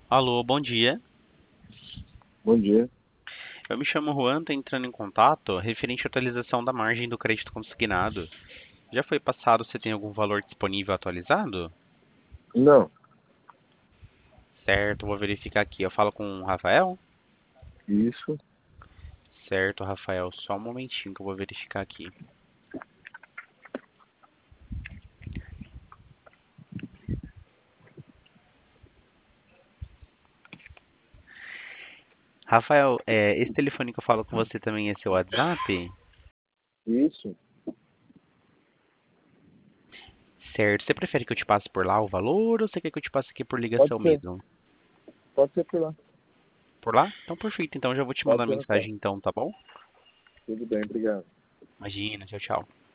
Alô, bom dia. Bom dia. Eu me chamo Juan, tô entrando em contato referente à atualização da margem do crédito consignado. Já foi passado se tem algum valor disponível atualizado? Não, Certo, vou verificar aqui. Eu falo com o Rafael? isso. Certo, Rafael, só um momentinho que eu vou verificar aqui. Rafael, esse telefone que eu falo com você também é seu WhatsApp? Isso. Certo, você prefere que eu te passe por lá o valor ou você quer que eu te passe aqui por Pode ligação ser. mesmo? Pode ser por lá. Por lá? Então perfeito, então eu já vou te Pode mandar ser no chat. mensagem então, tá bom? Tudo bem, obrigado. Imagina, tchau, tchau.